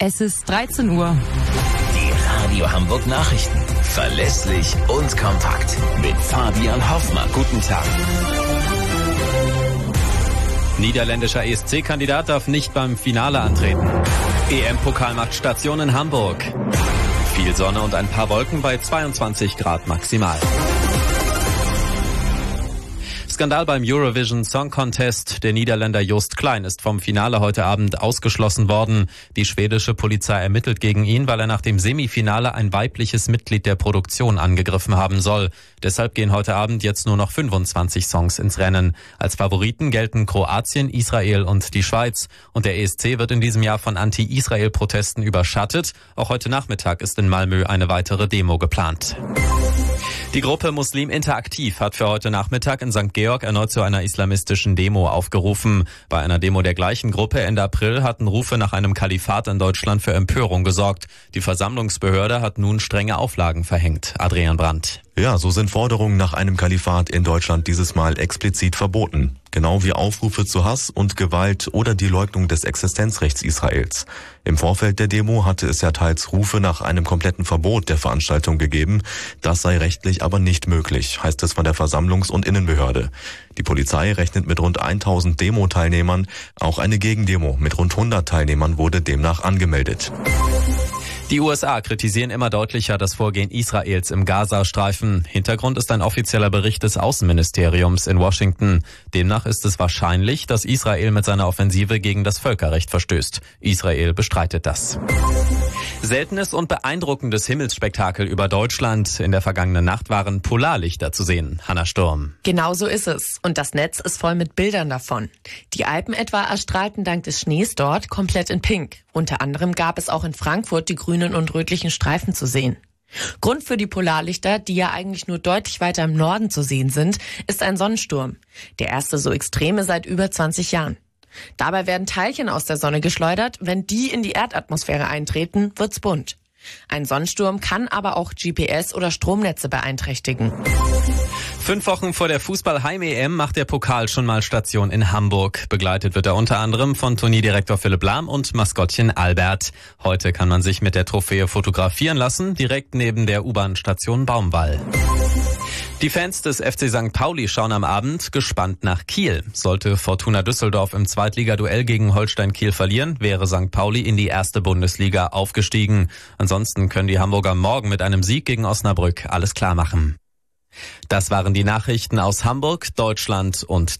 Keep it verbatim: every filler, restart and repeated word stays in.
Es ist dreizehn Uhr. Die Radio Hamburg Nachrichten. Verlässlich und kompakt. Mit Fabian Hoffmann. Guten Tag. Niederländischer E S C-Kandidat darf nicht beim Finale antreten. E M-Pokal macht Station in Hamburg. Viel Sonne und ein paar Wolken bei zweiundzwanzig Grad maximal. Skandal beim Eurovision Song Contest. Der Niederländer Joost Klein ist vom Finale heute Abend ausgeschlossen worden. Die schwedische Polizei ermittelt gegen ihn, weil er nach dem Semifinale ein weibliches Mitglied der Produktion angegriffen haben soll. Deshalb gehen heute Abend jetzt nur noch fünfundzwanzig Songs ins Rennen. Als Favoriten gelten Kroatien, Israel und die Schweiz. Und der E S C wird in diesem Jahr von Anti-Israel-Protesten überschattet. Auch heute Nachmittag ist in Malmö eine weitere Demo geplant. Die Gruppe Muslim Interaktiv hat für heute Nachmittag in Sankt Georg erneut zu einer islamistischen Demo aufgerufen. Bei einer Demo der gleichen Gruppe Ende April hatten Rufe nach einem Kalifat in Deutschland für Empörung gesorgt. Die Versammlungsbehörde hat nun strenge Auflagen verhängt. Adrian Brandt. Ja, so sind Forderungen nach einem Kalifat in Deutschland dieses Mal explizit verboten. Genau wie Aufrufe zu Hass und Gewalt oder die Leugnung des Existenzrechts Israels. Im Vorfeld der Demo hatte es ja teils Rufe nach einem kompletten Verbot der Veranstaltung gegeben. Das sei rechtlich aber nicht möglich, heißt es von der Versammlungs- und Innenbehörde. Die Polizei rechnet mit rund tausend Demo-Teilnehmern. Auch eine Gegendemo mit rund hundert Teilnehmern wurde demnach angemeldet. Die U S A kritisieren immer deutlicher das Vorgehen Israels im Gazastreifen. Hintergrund ist ein offizieller Bericht des Außenministeriums in Washington. Demnach ist es wahrscheinlich, dass Israel mit seiner Offensive gegen das Völkerrecht verstößt. Israel bestreitet das. Seltenes und beeindruckendes Himmelsspektakel über Deutschland. In der vergangenen Nacht waren Polarlichter zu sehen. Hanna Sturm. Genau so ist es. Und das Netz ist voll mit Bildern davon. Die Alpen etwa erstrahlten dank des Schnees dort komplett in Pink. Unter anderem gab es auch in Frankfurt die grünen und rötlichen Streifen zu sehen. Grund für die Polarlichter, die ja eigentlich nur deutlich weiter im Norden zu sehen sind, ist ein Sonnensturm. Der erste so extreme seit über zwanzig Jahren. Dabei werden Teilchen aus der Sonne geschleudert. Wenn die in die Erdatmosphäre eintreten, wird's bunt. Ein Sonnensturm kann aber auch G P S- oder Stromnetze beeinträchtigen. Fünf Wochen vor der Fußball-Heim-E M macht der Pokal schon mal Station in Hamburg. Begleitet wird er unter anderem von Turnierdirektor Philipp Lahm und Maskottchen Albert. Heute kann man sich mit der Trophäe fotografieren lassen, direkt neben der U-Bahn-Station Baumwall. Die Fans des F C Sankt Pauli schauen am Abend gespannt nach Kiel. Sollte Fortuna Düsseldorf im Zweitligaduell gegen Holstein Kiel verlieren, wäre Sankt Pauli in die erste Bundesliga aufgestiegen. Ansonsten können die Hamburger morgen mit einem Sieg gegen Osnabrück alles klar machen. Das waren die Nachrichten aus Hamburg, Deutschland und